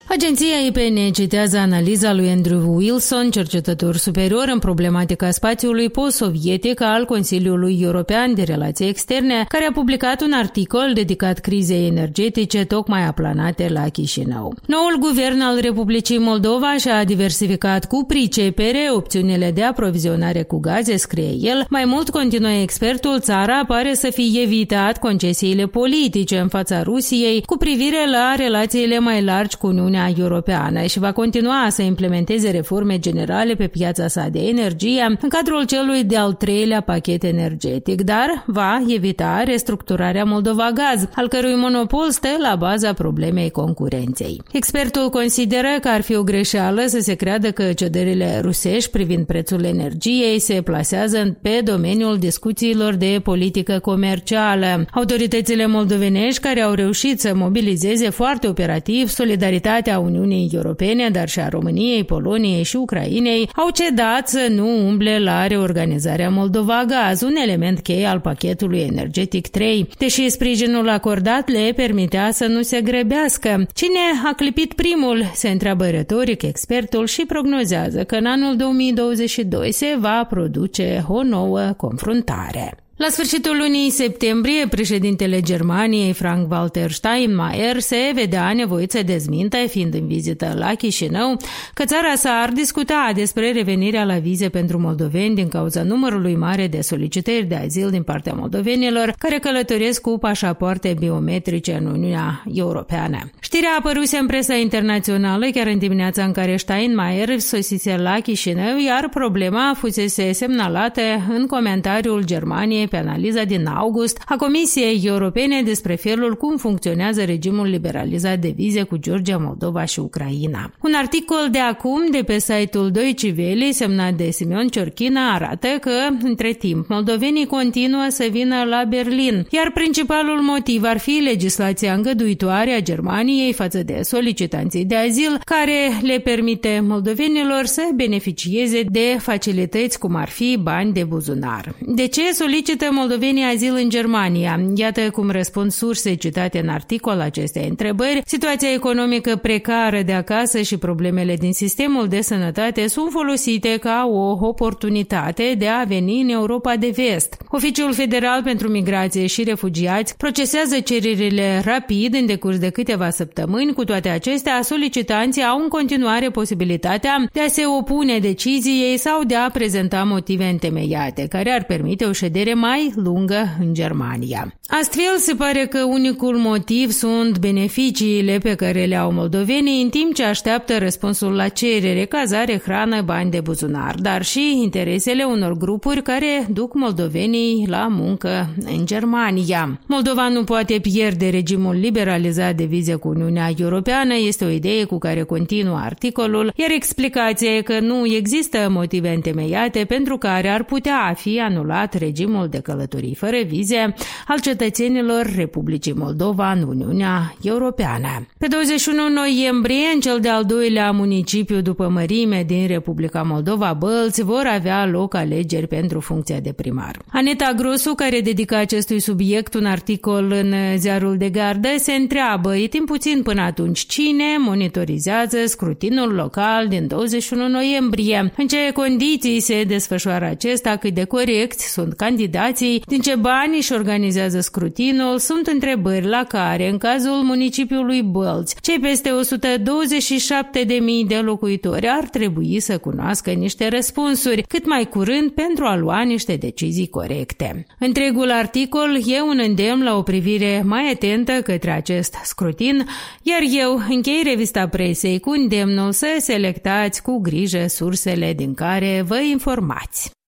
Agenția IPN citează analiza lui Andrew Wilson, cercetător superior în problematica spațiului post-sovietic al Consiliului European de Relații Externe, care a publicat un articol dedicat crizei energetice tocmai aplanate la Chișinău. Noul guvern al Republicii Moldova și-a diversificat cu pricepere opțiunile de aprovizionare cu gaze, scrie el. Mai mult, continuă expertul, țara pare să fie evitat concesiile politice în fața Rusiei cu privire la relațiile mai largi cu Uniunea Europeană și va continua să implementeze reforme generale pe piața sa de energie în cadrul celui de-al treilea pachet energetic, dar va evita restructurarea Moldova Gaz, al cărui monopol stă la baza problemei concurenței. Expertul consideră că ar fi o greșeală să se creadă că cederile rusești privind prețul energiei se plasează pe domeniul discuțiilor de politică comercială. Autoritățile moldovenești, care au reușit să mobilizeze foarte operativ solidaritatea Uniunii Europene, dar și a României, Poloniei și Ucrainei, au cedat să nu umble la reorganizarea Moldova Gaz, un element cheie al pachetului energetic 3, deși sprijinul acordat le permitea să nu se grăbească. Cine a clipit primul, se întreabă retoric expertul și prognozează că în anul 2022 se va produce o nouă confruntare. La sfârșitul lunii septembrie, președintele Germaniei, Frank-Walter Steinmeier, se vedea nevoit să dezmintă, fiind în vizită la Chișinău, că țara sa ar discuta despre revenirea la vize pentru moldoveni din cauza numărului mare de solicitări de azil din partea moldovenilor care călătoresc cu pașapoarte biometrice în Uniunea Europeană. Știrea apăruse în presa internațională chiar în dimineața în care Steinmeier sosise la Chișinău, iar problema fusese semnalată în comentariul Germaniei pe analiza din august a Comisiei Europene despre felul cum funcționează regimul liberalizat de vize cu Georgia, Moldova și Ucraina. Un articol de acum de pe site-ul Deutsche Welle, semnat de Simeon Ciorchina, arată că, între timp, moldovenii continuă să vină la Berlin, iar principalul motiv ar fi legislația îngăduitoare a Germaniei față de solicitanții de azil, care le permite moldovenilor să beneficieze de facilități cum ar fi bani de buzunar. De ce solicită moldovenii azil în Germania? Iată cum răspund surse citate în articol acestei întrebări. Situația economică precară de acasă și problemele din sistemul de sănătate sunt folosite ca o oportunitate de a veni în Europa de Vest. Oficiul Federal pentru Migrație și Refugiați procesează cererile rapid în decurs de câteva săptămâni. Cu toate acestea, solicitanții au în continuare posibilitatea de a se opune deciziei sau de a prezenta motive întemeiate, care ar permite o ședere mai lungă în Germania. Astfel, se pare că unicul motiv sunt beneficiile pe care le au moldovenii în timp ce așteaptă răspunsul la cerere, cazare, hrană, bani de buzunar, dar și interesele unor grupuri care duc moldovenii la muncă în Germania. Moldova nu poate pierde regimul liberalizat de vize cu Uniunea Europeană, este o idee cu care continuă articolul, iar explicația e că nu există motive întemeiate pentru care ar putea fi anulat regimul de călătorii fără vize al cetățenilor Republicii Moldova în Uniunea Europeană. Pe 21 noiembrie, în cel de-al doilea municipiu după mărime din Republica Moldova, Bălți, vor avea loc alegeri pentru funcția de primar. Aneta Grosu, care dedică acestui subiect un articol în ziarul de gardă, se întreabă, e timp puțin până atunci, cine monitorizează scrutinul local din 21 noiembrie? În ce condiții se desfășoară acesta? Cât de corecți sunt candidații? Din ce bani își organizează scrutinul? Sunt întrebări la care, în cazul municipiului Bălți, cei peste 127.000 de locuitori ar trebui să cunoască niște răspunsuri cât mai curând pentru a lua niște decizii corecte. Întregul articol e un îndemn la o privire mai atentă către acest scrutin, iar eu închei revista presei cu îndemnul să selectați cu grijă sursele din care vă informați.